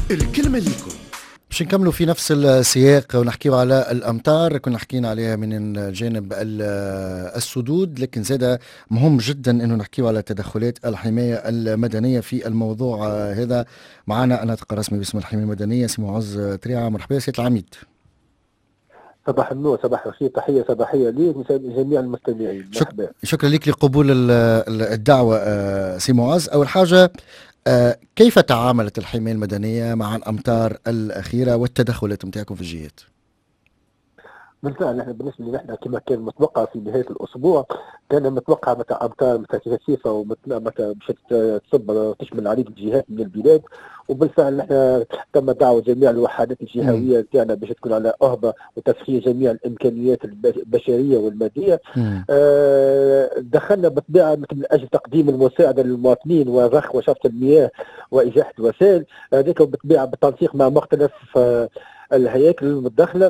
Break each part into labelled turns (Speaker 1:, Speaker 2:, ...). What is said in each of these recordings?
Speaker 1: الكلمة ليكم.
Speaker 2: باش نكملوا في نفس السياق ونحكيو على الأمطار. كنا حكينا عليها من الجانب السدود، لكن زاد مهم جدا أنه نحكيو على تدخلات الحماية المدنية في الموضوع هذا. معنا الناطق الرسمي باسم الحماية المدنية سي معز تريعة. مرحبا سيادة العميد.
Speaker 3: صباح النور، صباح الخير، تحية صباحية ليك وجميع المستمعين. مرحبا.
Speaker 2: شكرا لك لقبول الدعوة سي معز. أول حاجة، كيف تعاملت الحماية المدنية مع الأمطار الأخيرة والتدخلات متاعكم في الجهات؟
Speaker 3: بالفعل نحن بالنسبه لنا كما كان متوقع في نهايه الاسبوع، كان متوقع متى امطار متى كثيفه ومتى باش تصب تشمل العديد من الجهات من البلاد. وبالفعل نحن تم دعوه جميع الوحدات الجهويه تاعنا باش تكون على اهبه وتسخير جميع الامكانيات البشريه والماديه. دخلنا بالطبيعه من اجل تقديم المساعده للمواطنين وضخ وشفط المياه وازاحه الوسائل. هذاك بالطبيعه بالتنسيق مع مختلف الهياكل المتداخله.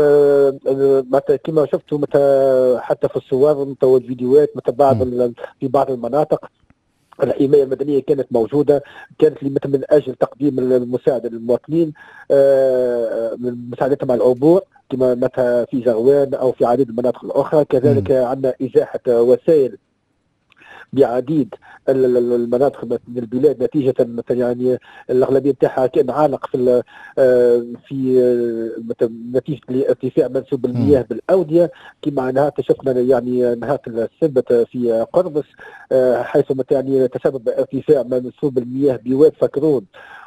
Speaker 3: كما شفتوا حتى في الصور والفيديوهات في بعض المناطق الحمايه المدنيه كانت موجوده، كانت من اجل تقديم المساعده للمواطنين، مساعدتهم على العبور كما مثلا في زغوان او في عديد المناطق الاخرى. كذلك عندنا ازاحه وسائل بعديد المناطق من البلاد نتيجه يعني الاغلبيه نتاعها كان عالق في نتيجه لارتفاع منسوب المياه بالاوديه، كما نهار شفنا يعني نهار السبت في قربص، حيث يعني تسبب ارتفاع منسوب المياه بواد فكرون،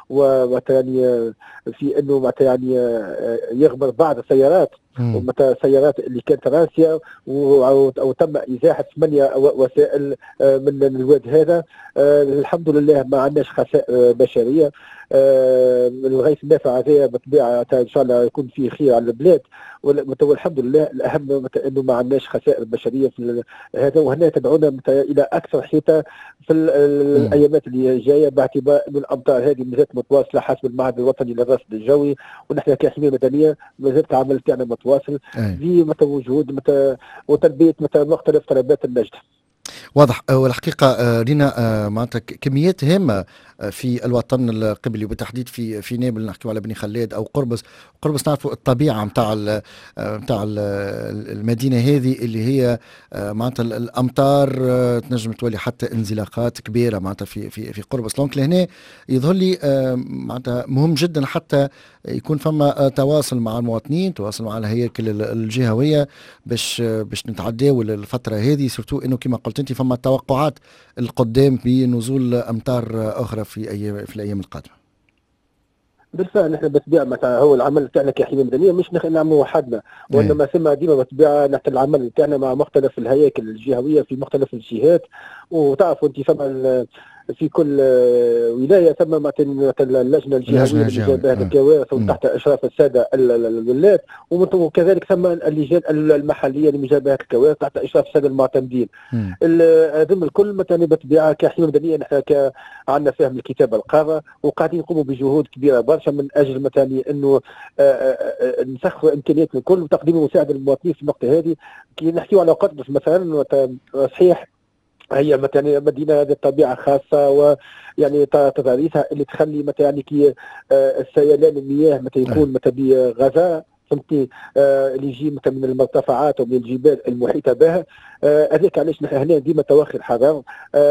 Speaker 3: ومثلا في انه يعني يغمر بعض السيارات ومتى سيارات اللي كانت راسيه او تم ازاحه 8 وسائل من الواد هذا. الحمد لله ما عندناش خسائر بشريه. الغيث النافع هذا بالطبيعه ان شاء الله يكون فيه خير على البلاد، والحمد لله. الاهم انه ما عندناش خسائر بشريه في هذا، وهنا تدعونا الى اكثر حيطه في الايامات اللي جايه، باعتبار ان الامطار هذه مازالت متواصله حسب المعهد الوطني للرصد الجوي، ونحن كحمايه مدنيه مازالت العمل تاعنا متواصل في وجود وتلبيه مختلف طلبات النجدة.
Speaker 2: واضح. والحقيقة لنا معناتها كميات هامة في الوطن القبلي وبالتحديد في نابل. نحكيو على بني خلاد أو قربص. نعرفوا الطبيعة متاع المدينة هذه اللي هي معناتها الأمطار تنجم تولي حتى انزلاقات كبيرة معناتها في قربص. دونك لهنا يظهر لي معناتها مهم جدا حتى يكون فما تواصل مع المواطنين، تواصل مع الهياكل الجهوية باش نتعداو الفترة هذه، سورتو انه كما قلت انت فما توقعات القدام بنزول امطار اخرى في الايام القادمه.
Speaker 3: بالفعل نحن بالطبيعه مثلا هو العمل تاعنا كحمايه مدنيه مش نعمل وحدنا، وانما ثم ديما بالطبيعه نحن العمل تاعنا مع مختلف الهياكل الجهويه في مختلف الجهات. وتعرفوا انت ثم في كل ولايه ثم مثلا اللجنه الجهويه لمجابهه الكوارث وتحت اشراف الساده الولاة، وكذلك ثم اللجان المحليه لمجابهه الكوارث تحت اشراف الساده المعتمدين. هذم الكل مثلا بالطبيعه كحمايه مدنيه نحن عندنا فهم الكتابه القاره، وقاعدين نقوموا بجهود كبيره برشا من اجل مثلا انه نسخروا امكانياتنا الكل وتقديم مساعده للمواطنين في النقطه هذه. كي نحكيو على قرطبس مثلا صحيح هي مثلا مدينه ذات طبيعه خاصه، ويعني تضاريسها اللي تخلي مثلا يعني كي السيلان المياه متى يكون متى بغزاء فهمتني اللي يجي مثلا من المرتفعات ومن الجبال المحيطه بها. هذاك علاش نحن هنا ديما توخي الحذر.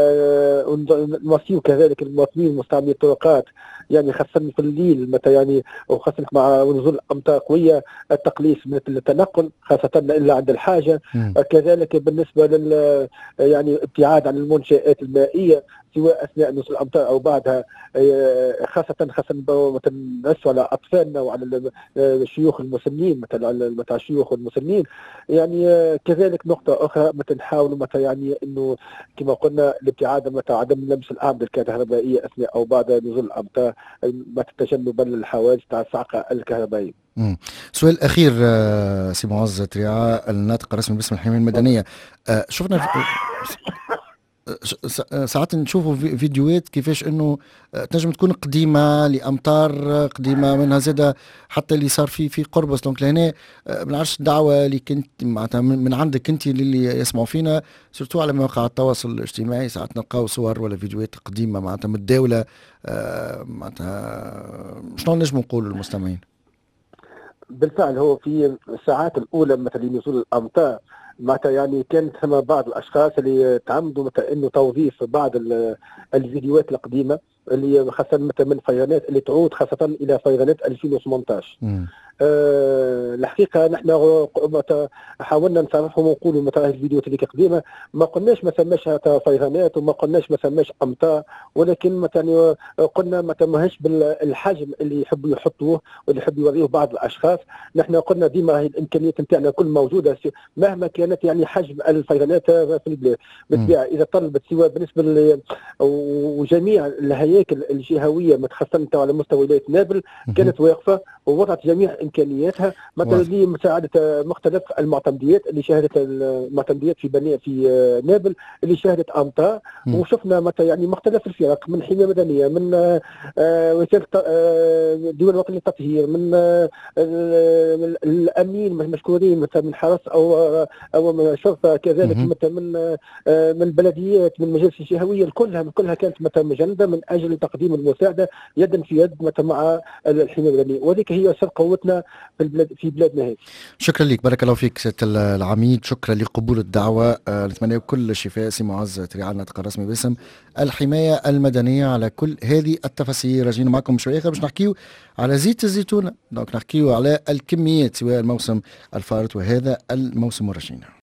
Speaker 3: ونوصيو كذلك المواطنين مستعملي الطرقات يعني خاصة في الليل متى يعني وخاصة مع نزول أمطار قوية التقليص من التنقل خاصة إلا عند الحاجة. كذلك بالنسبة يعني ابتعاد عن المنشآت المائية سواء أثناء نزول الأمطار أو بعدها، خاصة نسوا على أطفالنا وعلى الشيوخ المسنين متى الشيوخ المسنين. يعني كذلك نقطة أخرى متى نحاولوا متى يعني إنه كما قلنا الابتعاد متى عدم لمس الأعمدة الكهربائية أثناء أو بعد نزول الأمطار متى تجنبا للحوادث تاع الصعقة الكهربائية.
Speaker 2: سؤال أخير سي معز تريعة، الناطق الرسمي باسم الحماية المدنية. شفنا ساعات نشوفوا فيديوهات كيفاش انه تنجم تكون قديمه لامطار قديمه، منها زاده حتى اللي صار في قربص. دونك لهنا ما نعرفش الدعوه اللي كنت معناتها من عندك انت للي يسمعوا فينا سورتو على مواقع التواصل الاجتماعي، ساعات نلقاو صور ولا فيديوهات قديمه معناتها متداوله. معناتها شلون نجم نقولوا للمستمعين؟
Speaker 3: بالفعل هو في الساعات الاولى مثلا لنزول الامطار معناتها يعني كانت ثم بعض الاشخاص اللي تعمدوا مثلا انه توظيف بعض الفيديوهات القديمه اللي خاصه مثلا من فيضانات اللي تعود خاصه الى فيضانات 2018. الحقيقه نحن حاولنا نصرحهم ونقولوا مثلا الفيديوهات اللي قديمه ما قلناش ما ثماش فيضانات وما قلناش ما ثماش امطار، ولكن مثلا قلنا ما تماهش بالحجم اللي يحبوا يحطوه واللي يحبوا يوريوه بعض الاشخاص. نحن قلنا ديما هي الامكانيات نتاعنا كل موجوده مهما كانت يعني حجم الفيضانات في البلاد. بالطبيعه اذا طلبت سواء بالنسبه وجميع الهياكل الجهويه متخصصه على مستوى ولايه نابل كانت واقفه ووضعت جميع امكانياتها مثلا لمساعده مختلف المعتمديات اللي شهدت المعتمديات في نابل اللي شهدت امطار. وشفنا مثلا يعني مختلف الفرق من حمايه مدنيه، من وزاره الدول الوطنيه للتطهير، من الامين مشكورين مثلا من حرس او شرطه كذلك، مثلا من البلديات، من المجالس الجهويه كلها كانت مثلا مجنده من اجل تقديم المساعده يدا في يد مثلا مع الحمايه المدنيه، وذلك هي سر قوتنا في بلادنا هذه.
Speaker 2: شكرا لك، بارك الله فيك سياده العميد، شكرا لقبول الدعوه. نتمنى كل الشفاء. سي معز تريعال الناطق الرسمي باسم الحمايه المدنيه على كل هذه التفاصيل. راجعين معكم شويه اخر باش نحكيو على زيت الزيتون، دونك نحكيو على الكميات سواء الموسم الفارط وهذا الموسم الرشين.